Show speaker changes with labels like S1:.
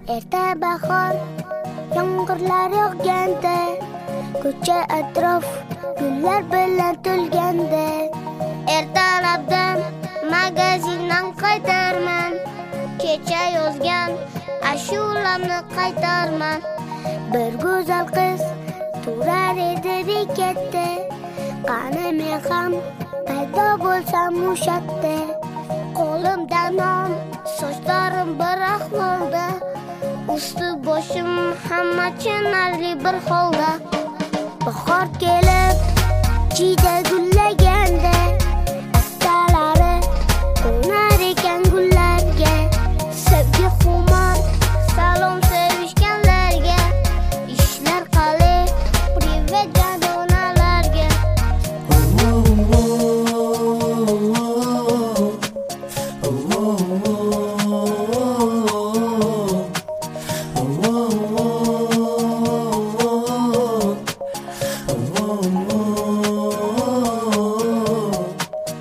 S1: Erta bahor yomg'irlar yog'ganda, ko'cha atrof gullar bilan to'lganda, ertalabdan magazindan qaytarman, kecha yozgan ashulamni qaytarman. Bir go'zal qiz turar edi bekatda, qani men ham paydo bo'lsam o'shatda. Qo'limda non, sochlarim bir ahvolda, usti boshim hamma tushunarli bir holda. Bahor kelib, jiyda gullagan